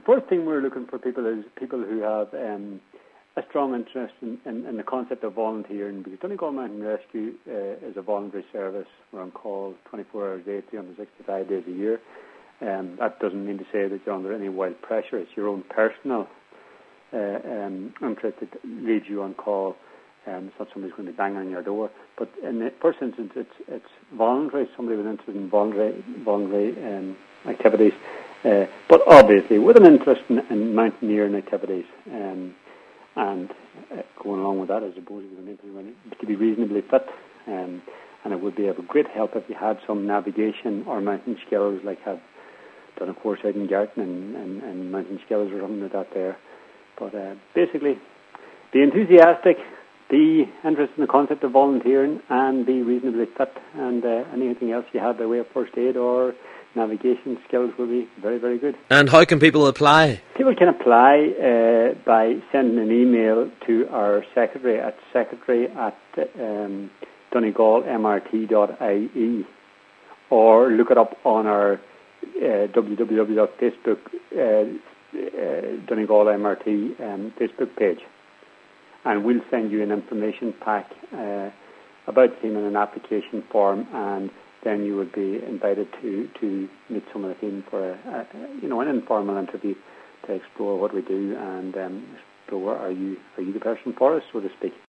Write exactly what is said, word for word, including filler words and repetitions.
first thing we're looking for people is people who have um, a strong interest in, in, in the concept of volunteering, because Donegal Mountain Rescue uh, is a voluntary service. We're on call twenty-four hours a day, three hundred sixty-five days a year. Um, that doesn't mean to say that you're under any wild pressure. It's your own personal uh, um, interest that leads you on call. Um, it's not somebody's going to be banging on your door. But in the first instance, it's it's voluntary. Somebody with interest in voluntary voluntary um, activities, uh, but obviously with an interest in, in mountaineering activities. Um, and uh, going along with that, I suppose you would need to be reasonably fit. Um, and it would be of a great help if you had some navigation or mountain skills, like have done a course out in Garton and, and, and mountain skills or something like that there. But uh, basically, be enthusiastic, be interested in the concept of volunteering, and be reasonably fit. And uh, anything else you have by way of first aid or navigation skills will be very, very good. And how can people apply? People can apply uh, by sending an email to our secretary at secretary at um, donegal m r t dot i e, or look it up on our uh, w w w dot facebook uh, uh, Donegal M R T um, Facebook page. And we'll send you an information pack uh, about filling an application form, and then you would be invited to, to meet some of the team for a, a, you know an informal interview to explore what we do and um, explore are you are you the person for us, so to speak.